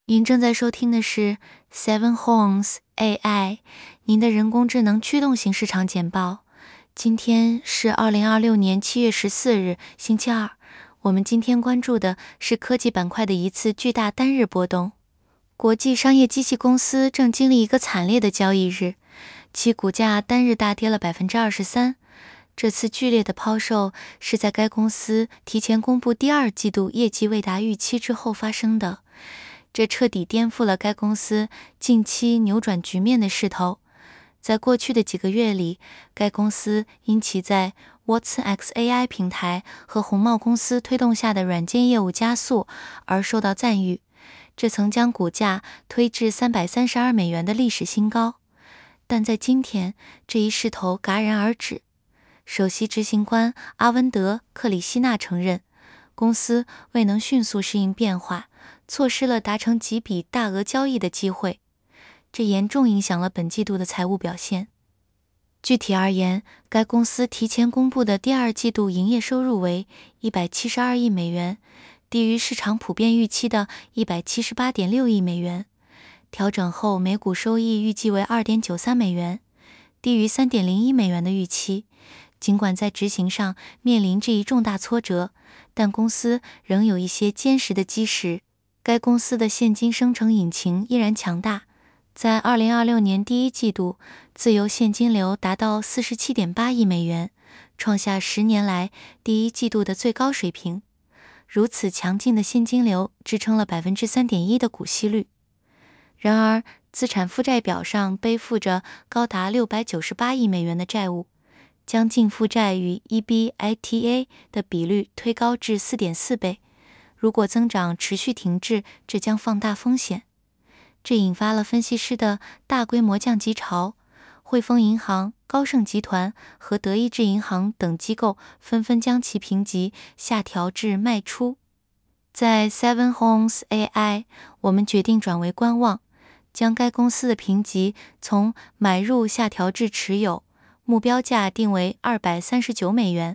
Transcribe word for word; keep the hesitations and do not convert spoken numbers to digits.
您正在收听的是 Seven Homes A I， 您的人工智能驱动型市场简报。今天是二零二六年七月十四日，星期二。我们今天关注的是科技板块的一次巨大单日波动。国际商业机器公司正经历一个惨烈的交易日，其股价单日大跌了 百分之二十三。这次剧烈的抛售是在该公司提前公布第二季度业绩未达预期之后发生的。这彻底颠覆了该公司近期扭转局面的势头。在过去的几个月里，该公司因其在 Watson X A I 平台和红帽公司推动下的软件业务加速而受到赞誉，这曾将股价推至三百三十二美元的历史新高。但在今天，这一势头戛然而止。首席执行官阿温德·克里希纳承认，公司未能迅速适应变化，错失了达成几笔大额交易的机会，这严重影响了本季度的财务表现。具体而言，该公司提前公布的第二季度营业收入为一百七十二亿美元，低于市场普遍预期的一百七十八点六亿美元。调整后每股收益预计为 二点九三美元，低于 三点零一美元的预期。尽管在执行上面临这一重大挫折，但公司仍有一些坚实的基石。该公司的现金生成引擎依然强大，在二零二六年第一季度，自由现金流达到 四十七点八亿美元，创下十年来第一季度的最高水平。如此强劲的现金流支撑了 百分之三点一 的股息率。然而，资产负债表上背负着高达六百九十八亿美元的债务，将净负债与 E B I T A 的比率推高至 四点四倍。如果增长持续停滞，这将放大风险。这引发了分析师的大规模降级潮，汇丰银行、高盛集团和德意志银行等机构纷纷将其评级下调至卖出。在 Seven Homes A I， 我们决定转为观望，将该公司的评级从买入下调至持有，目标价定为二百三十九美元。